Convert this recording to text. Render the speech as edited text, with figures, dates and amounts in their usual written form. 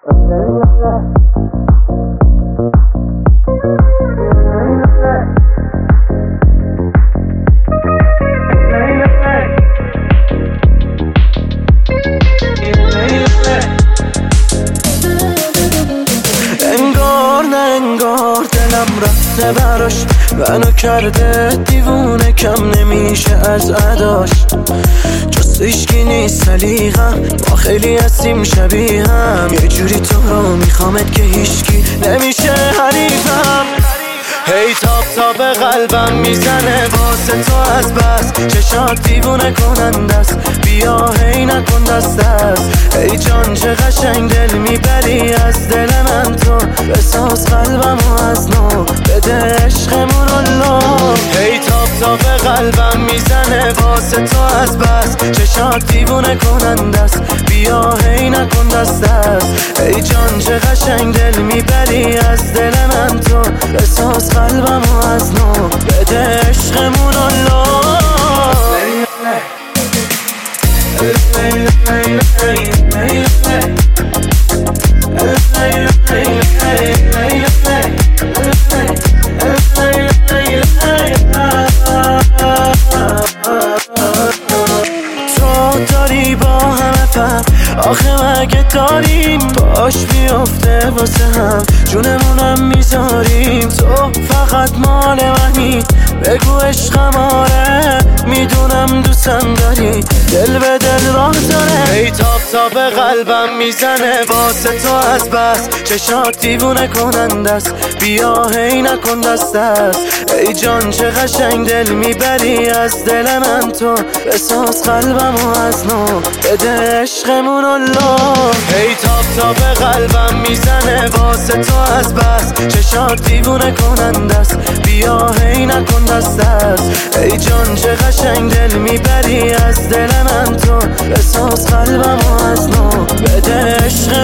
انگار دلم رفته براش، منو کرده دیوونه، کم نمیشه از اداش. جز هیچکی نیست سلیقم، ما خیلی هستیم شبیه هم. یه جوری تو رو میخوامت که هیچکی نمیشه حریفم. هی تاب به قلبم میزنه واسه تو از بس، چشات دیوونه کننده است، بیا هی نکن دست دست. ای جان چه قشنگ دل میبری از دل من تو، بساز قلبمو از نو، بده عشقمون رو. هی تاب به قلبم میزنه واسه تو از بس، چشات دیوونه کننده است، بیا هی نکن دست دست. ای جان چه قشنگ دل میبری از دل من تو، بساز قلبمو از نو، بده عشقمون رو. تو داری با همه فهم، آخه مگه داریم باش بیفته واسه هم، جونمونم میذاریم. تو فقط مال منی، بگو عشقم آره، میدونم دوستم داری، دل به دل راه داره. ای تاب به قلبم میزنه واسه تو از بس، چشات دیوونه کننده است، بیا هی نکن دست دست. ای جان چه قشنگ دل میبری از دل من تو، بساز قلبمو از نو، بده عشقمون رو. هی تاب به قلبم میزنه واسه تو از بس، چشات دیوونه کننده است، بیا هی نکن دست دست. ای جان چه قشنگ دل میبری از دل من تو، بساز قلبمو از نو، بده عشق